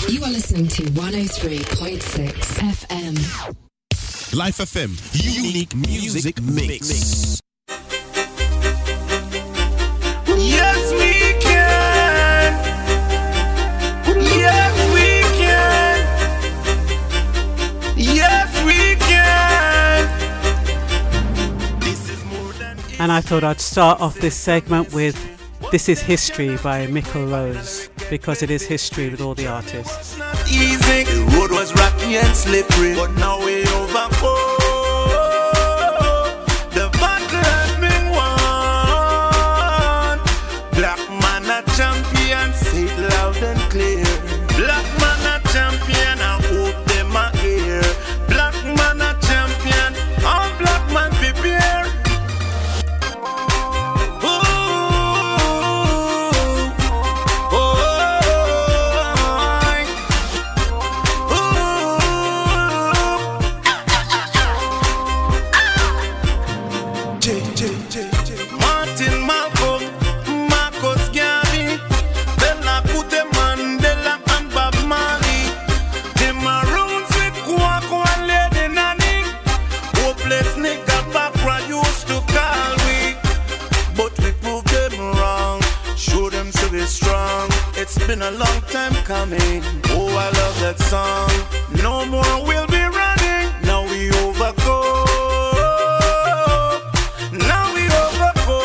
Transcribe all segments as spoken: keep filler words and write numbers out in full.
You are listening to one oh three point six F M. Life F M, unique music mix. Yes, we can. Yes, we can. Yes, we can. This is more than easy. And I thought I'd start off this segment with This Is History by Michael Rose, because it is history with all the artists. It's not easy. The road was rocky and slippery, but now we overcome. The battle has been won. Black man a champion, say it loud and clear. Black man a champion, I hope them a hear. Black man a champion, all black man prepare. It's been a long time coming. Oh, I love that song. No more we'll be running. Now we overgo. Now we overgo.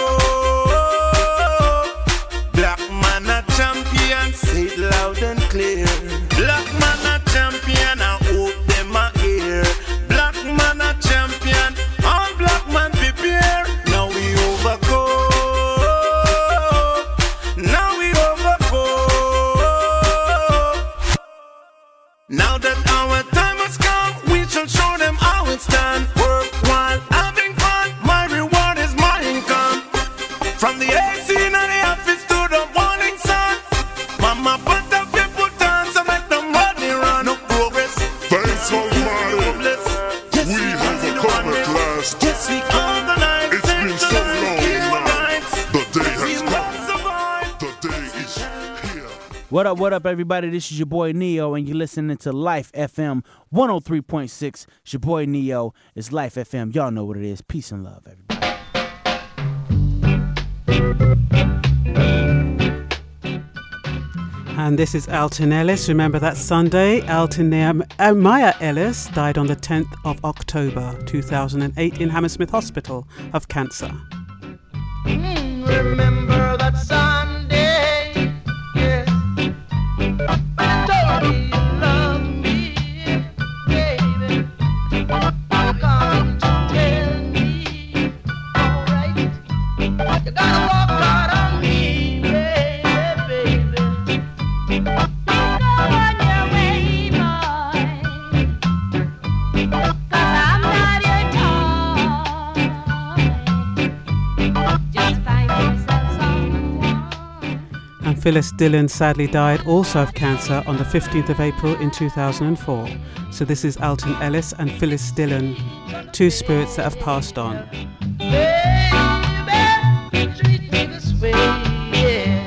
Black man a champion, say it loud and clear. Black man a champion, I hope them a hear. Black man a champion, all black man prepare. Now we overgo. Now we overgo. Now that our time has come, we shall show them how it's done. Work while having fun, my reward is my income. From the A C in the office to the morning sun, mama put the people down so make the money run. No progress. Thanks for money. Yes, We have come at last. yes, we organize. It's been so long now. The day has come. survive. The day is here. What up, what up, everybody? This is your boy Neo, and you're listening to Life F M one oh three point six. It's your boy Neo. It's Life F M. Y'all know what it is. Peace and love, everybody. And this is Alton Ellis. Remember that Sunday, Alton Nehemiah Ellis died on the tenth of October two thousand eight in Hammersmith Hospital of cancer. Mm, remember that Sunday, yes. Told me you love me, baby. Come to tell me, alright. You gotta walk out on me, baby, baby. Go on your way, boy. 'Cause I'm not your toy. Just find yourself someone. And Phyllis Dillon sadly died also of cancer on the fifteenth of April in two thousand four. So this is Alton Ellis and Phyllis Dillon, two spirits that have passed on. Baby, treat me this way, yes.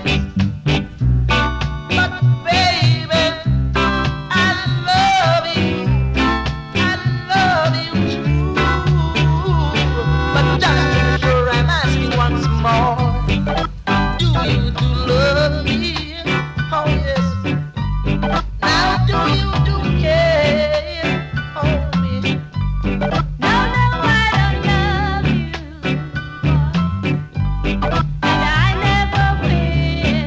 But baby, I love you, I love you true. But just to be sure, I'm asking once more, do you do love me? Oh yes. Now do you do care for me? No, no, I don't love you, and I never will.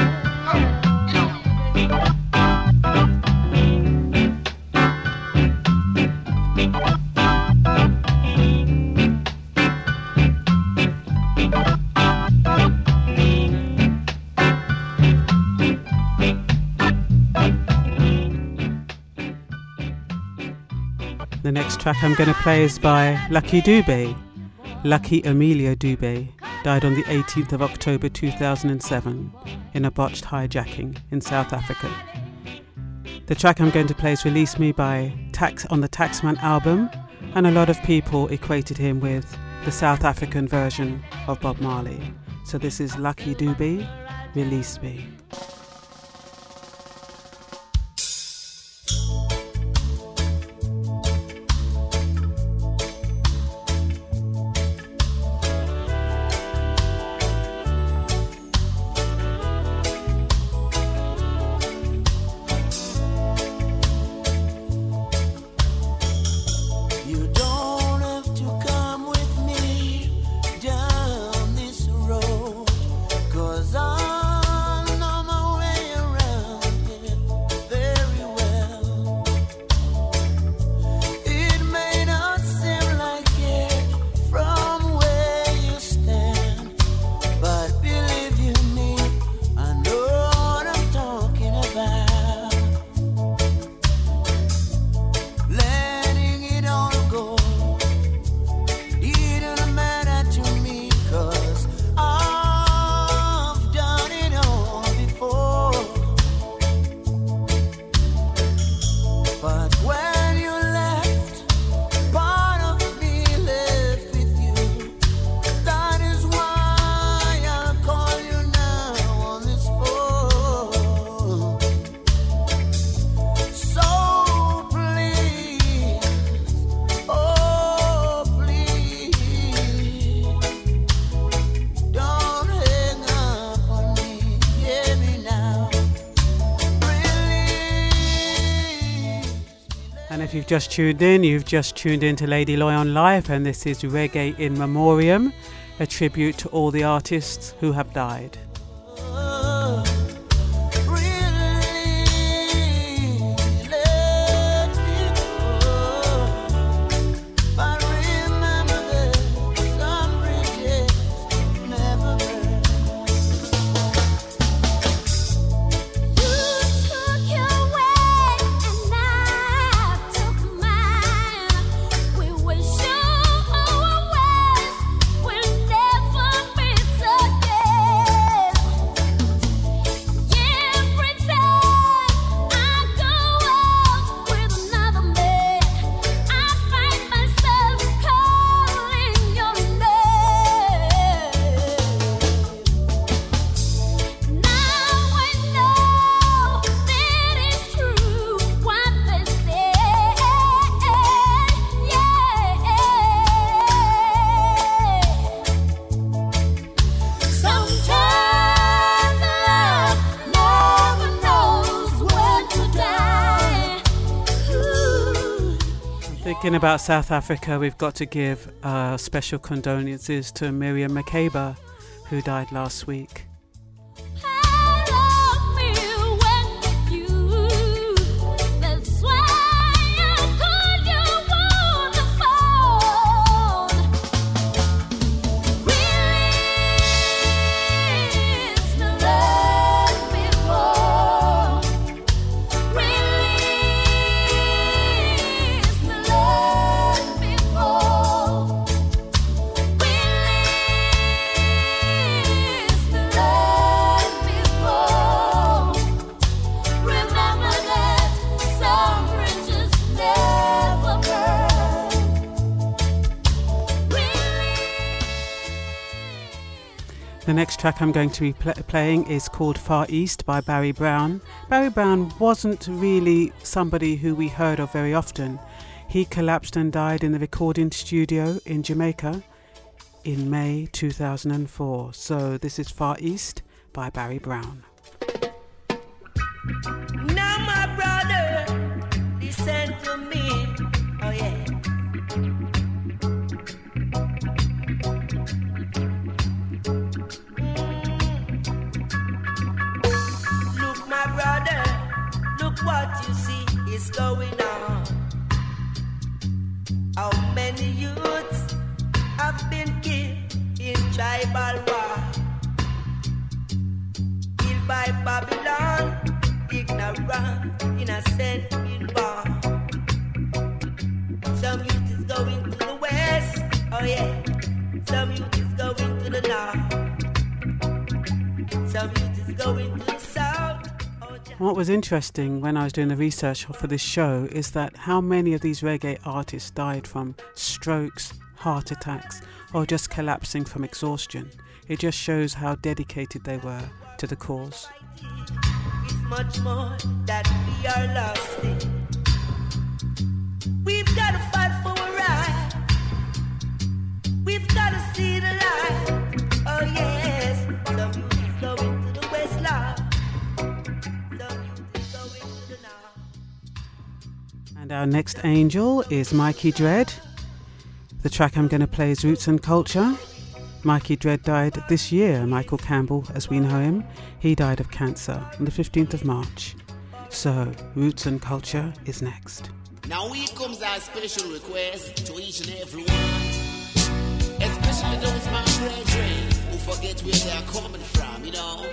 The next track I'm going to play is by Lucky Dube. Lucky Emilio Dube died on the eighteenth of October two thousand seven in a botched hijacking in South Africa. The track I'm going to play is Release Me by Tax on the Taxman album, and a lot of people equated him with the South African version of Bob Marley. So this is Lucky Dube, Release Me. if you've just tuned in, you've just tuned in to Lady Loyon Live, and this is Reggae in Memoriam, a tribute to all the artists who have died. Thinking about South Africa, we've got to give uh, special condolences to Miriam Makeba, who died last week. The next track I'm going to be pl- playing is called Far East by Barry Brown. Barry Brown wasn't really somebody who we heard of very often. He collapsed and died in the recording studio in Jamaica in May two thousand four. So this is Far East by Barry Brown. Now my brother, listen to me. Oh yeah. What you see is going on. How many youths have been killed in tribal war? Killed by Babylon, ignorant, innocent, inborn. Some youth is going to the west, oh yeah. Some youth is going to the north. Some youth is going to the south. What was interesting when I was doing the research for this show is that how many of these reggae artists died from strokes, heart attacks, or just collapsing from exhaustion. It just shows how dedicated they were to the cause. It's much more that we are lost in. We've got to fight for a right. We've got to see the light. Oh yes, some youth is going to the west, Lord. And our next angel is Mikey Dread. The track I'm going to play is Roots and Culture. Mikey Dread died this year, Michael Campbell as we know him. He died of cancer on the fifteenth of March. So, Roots and Culture is next. Now here comes our special request to each and every one, especially those my brethren who forget where they are coming from, you know.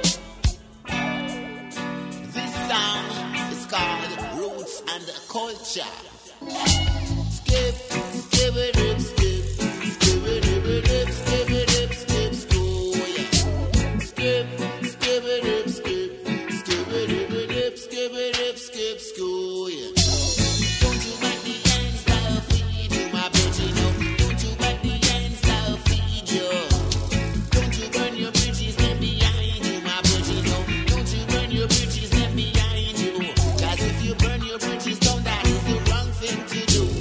This song is called Roots and Culture. Skip, skip it up, skip, skip it up, skip it up, skip, school, yeah. Skip, skip it up, skip, skip it up, skip it up, skip, school, yeah. Don't you make the ends style feed you, my bitch, you know. Don't you make the ends style feed you. Don't you burn your bridges and behind you, my bitch, you know. Don't you burn your bridges and behind you. Cause if you burn your bridges down, that is the wrong thing to do.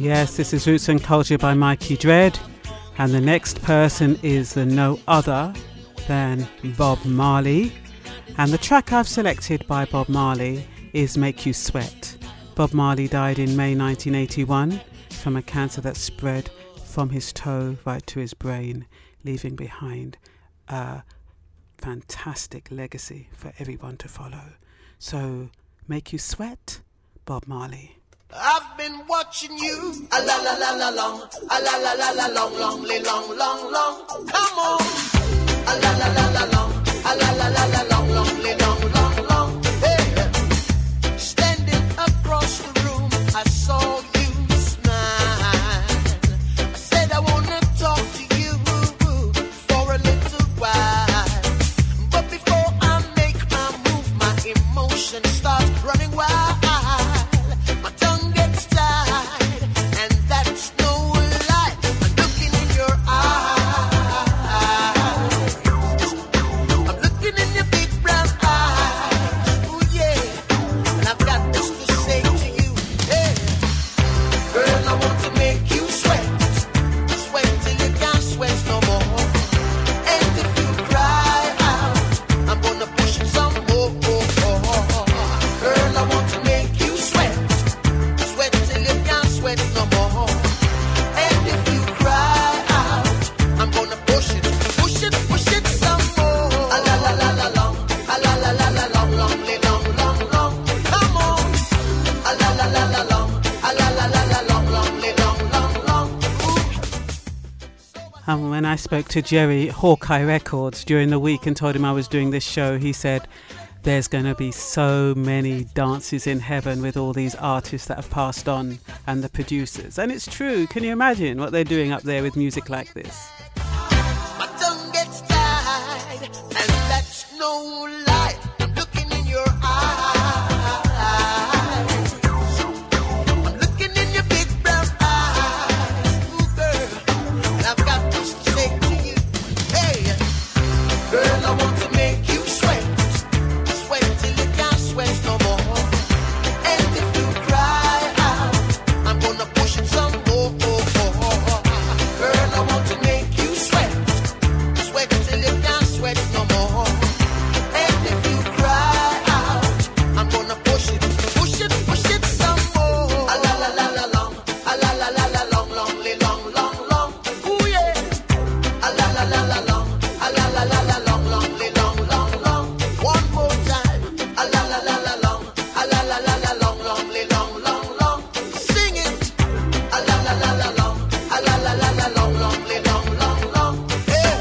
Yes, this is Roots and Culture by Mikey Dread, and the next person is the no other than Bob Marley, and the track I've selected by Bob Marley is Make You Sweat. Bob Marley died in May nineteen eighty-one from a cancer that spread from his toe right to his brain, leaving behind a fantastic legacy for everyone to follow. So, Make You Sweat, Bob Marley. I've been watching you, a la la la la long, a la la la la long, long, long, long, long. Come on, a la la la la long, a la la la la long, long, long, long, long. Hey, standing across the room, I saw you smile. I said I wanna talk to you for a little while, but before I make my move, my emotions start running wild. And when I spoke to Jerry, Hawkeye Records, during the week and told him I was doing this show, he said, there's going to be so many dances in heaven with all these artists that have passed on and the producers. And it's true. Can you imagine what they're doing up there with music like this? My tongue gets tied, and that's no lie. I'm looking in your eyes. I'm looking in your big brown eyes. Ooh, girl, and I've got this to say to you. Hey, girl, I want to make you sweat. Sweat till you can't sweat no more. And if you cry out, I'm gonna push it some more. Girl, I want to make you sweat. Sweat till you can't sweat no more. And if you cry out, I'm gonna push it, push it, push it some more. A la la la la long, a la la la la long, long, long, long, long. Ooh yeah. A la la la la long, a la la la la long, long, long, long, long. One more time. A la la la la long, a la la la la long, long, long, long, long. Sing it. A la la la la long, a la la la la long, long, long, long, long. Yeah.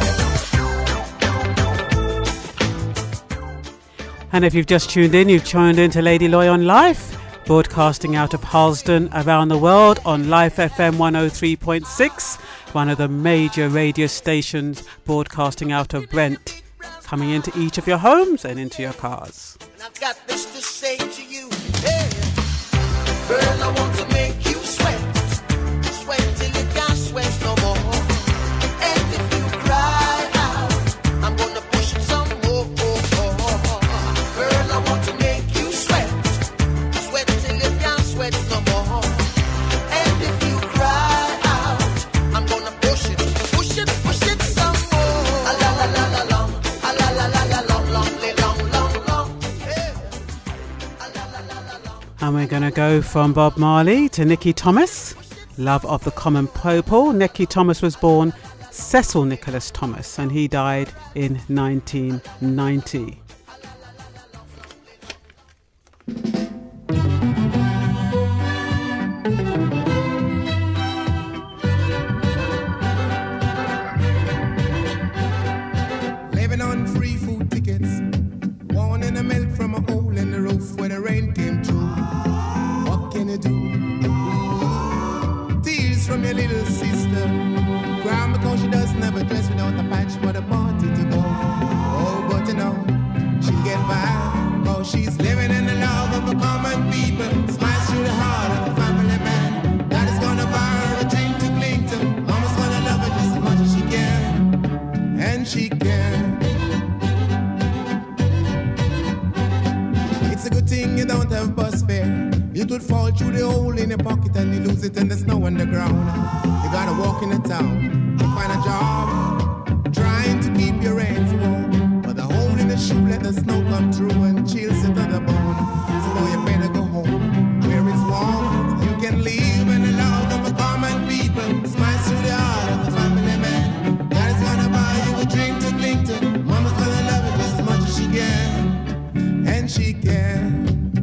And if you've just tuned in, you've tuned in to Lady Loy on Life, broadcasting out of Harlesden around the world on Life F M one oh three point six, one of the major radio stations broadcasting out of Brent, coming into each of your homes and into your cars. And I've got this to say to you. Hey, girl, I want to make you sweat. Sweat till you can't sweat no more. And if you cry out, I'm gonna push it some more. Girl, I want to make you sweat. Sweat till you can't sweat no more. And if you cry out, I'm gonna push it, push it, push it some more. A la la la la long, a la la la la long, long, long, long, long. Yeah. A la la la la long. And we're going to go from Bob Marley to Nicky Thomas, Love of the Common People. Nicky Thomas was born Cecil Nicholas Thomas, and he died in nineteen ninety. Living on free food tickets, wanting the milk from a hole in the roof where the rain came through. What can you do? Tears from your little sister, crying because she doesn't have a dress without a patch for the party to go. Oh, but you know, she'll get by, cause she's living in the love of the common people. Smiles through the heart of a family man. That is gonna buy her a dream to cling to. Mama's gonna love her just as much as she can, and she can. It's a good thing you don't have bus fare. It would fall through the hole in your pocket and you lose it in the snow underground. You gotta walk in the town to find a job, trying to keep your ends warm. But the hole in the shoe let the snow come through and chills it to the bone. So boy, you better go home where it's warm. You can live in the love of a common people. Smiles through the heart of a family man. Daddy's gonna buy you a drink to cling to. Mama's gonna love you just as much as she can, and she can.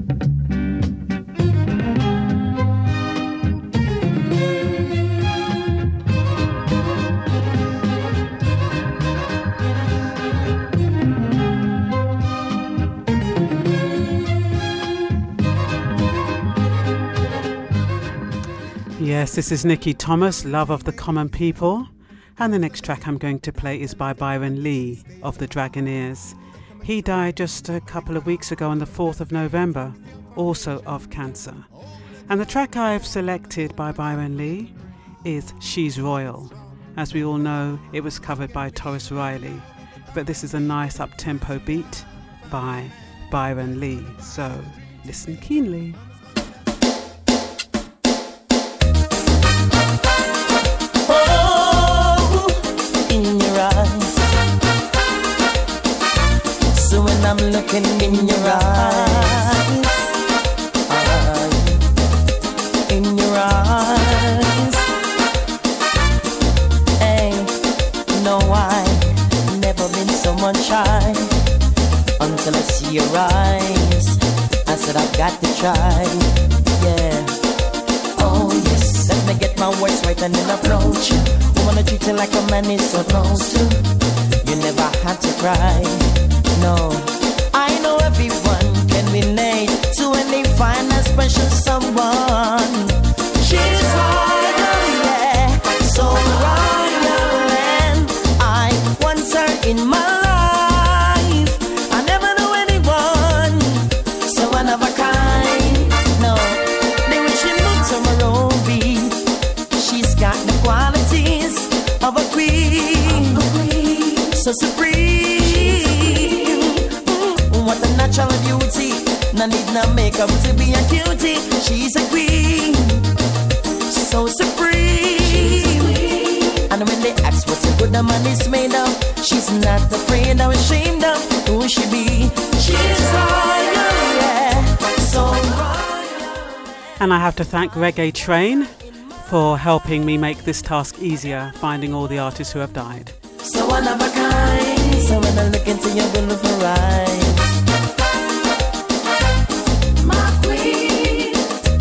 Yes, this is Nikki Thomas, Love of the Common People. And the next track I'm going to play is by Byron Lee of the Dragoneers. He died just a couple of weeks ago on the fourth of November, also of cancer. And the track I've selected by Byron Lee is She's Royal. As we all know, it was covered by Taurus Riley, but this is a nice up-tempo beat by Byron Lee, so listen keenly. So when I'm looking in your eyes, eyes, in your eyes, hey, no, I've never been so much shy until I see your eyes. I said I've got to try, yeah. Oh yes, let me get my words right and then approach you. I wanna treat you like a man is supposed to. You never had to cry, no. I know everyone can relate to when they find a special someone. She's royal, yeah, so royal, and I want her in my life. I never knew anyone so one of a kind. No, they wish she moved to Morovia. She's got the qualities of a queen, of a queen. So supreme. Mm, what a natural beauty. No need no makeup to be a cutie. She's a queen, so supreme. And when they ask what a good man is made of, she's not afraid or ashamed of who she be. She's royal, yeah, so royal. And I have to thank Reggae Train for helping me make this task easier, finding all the artists who have died. So one of a kind. So when I look into your beautiful eyes, my queen,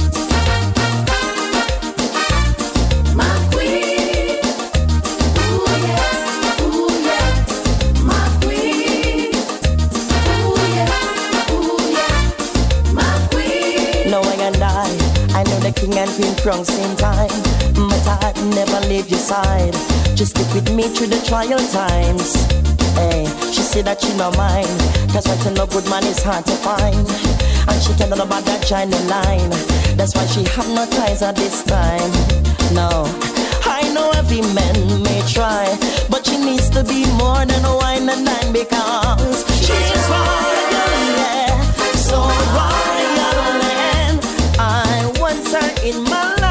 my queen, ooh yeah, ooh yeah, my queen, ooh yeah, ooh yeah, my queen. No, I and I, I know the king and queen from same time, but I'd never leave your side. Just stick with me through the trial times. Hey, she said that she not mine, cause right to no good man is hard to find. And she can't know about that China line. That's why she have no ties at this time. No, I know every man may try, but she needs to be more than a wine and dine, because she's royal, yeah, so royal, and I want her in my life.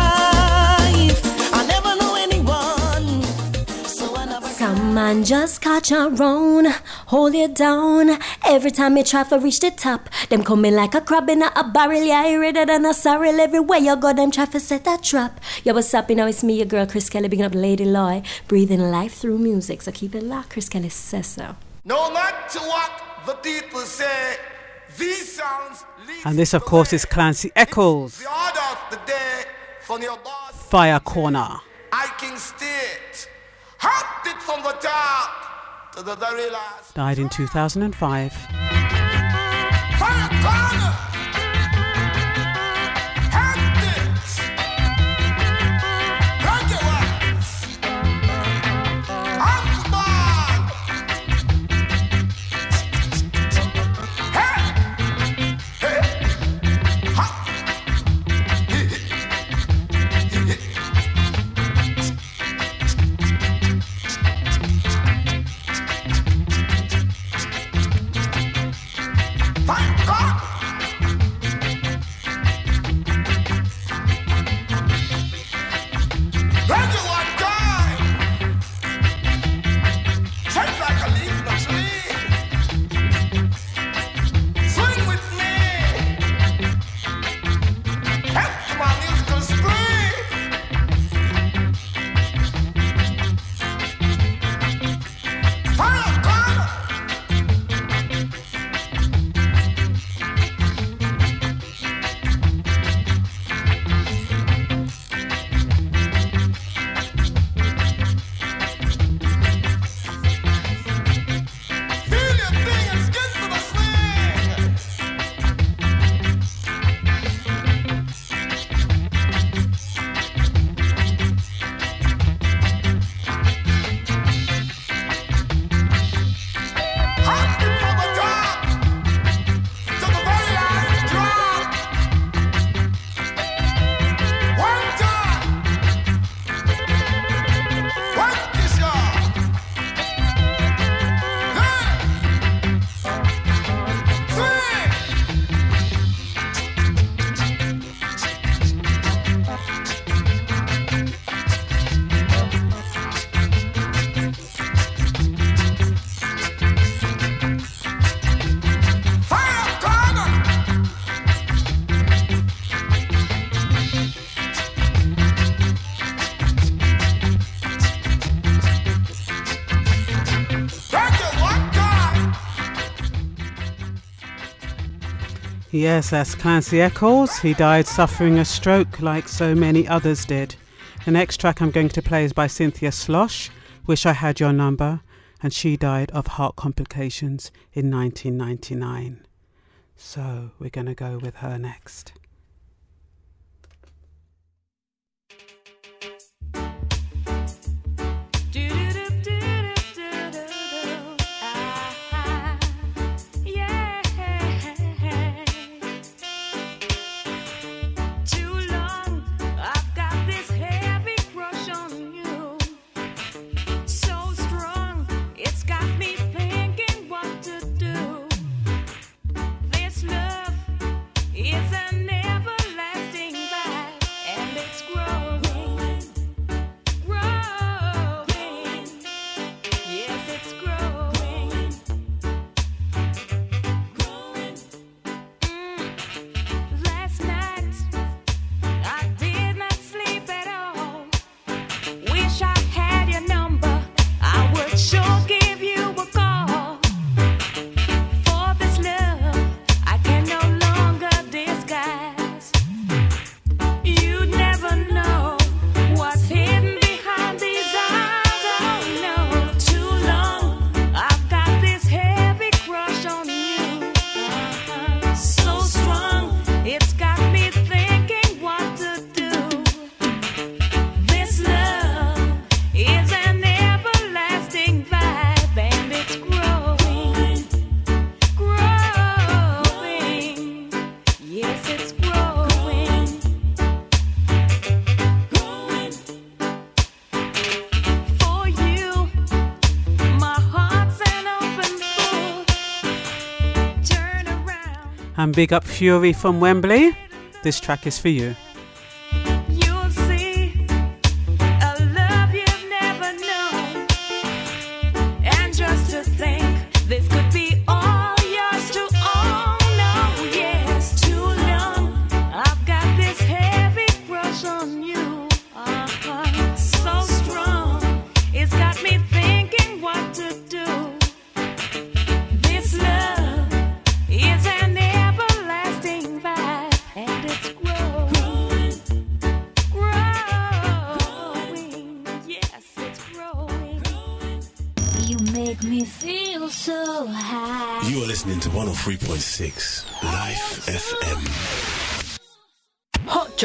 Some man just catch a roan, hold it down. Every time you try to reach the top, them coming like a crab in a, a barrel. Yeah, I redder than a sorrel. Everywhere you go, them try to set a trap. Yo, what's up? You know, it's me, your girl, Chris Kelly, bigging up Lady Loy, breathing life through music. So keep it locked, Chris Kelly says so. No matter what the people say, these sounds. And this, of course, is Clancy Eccles. The order of the day from your boss. Fire Corner. I King State. Hopped it from the top to the very last. Died in two thousand five. Fire Corner. Hopped it. Rock your ones. Up the ball. Hey. Hey. Hop. Fire God! Yes, that's Clancy Eccles. He died suffering a stroke like so many others did. The next track I'm going to play is by Cynthia Slosh, Wish I Had Your Number, and she died of heart complications in nineteen ninety-nine. So we're going to go with her next. And big up Fury from Wembley. This track is for you. You'll see a love you've never known. And just to think this could be all yours to own. No, yes, too long. I've got this heavy crush on you. Uh-huh. So strong. It's got me thinking what to do. This love is an everlasting vibe, and it's growing, growing, yes, it's growing. You make me feel so high. You are listening to one oh three point six Life F M.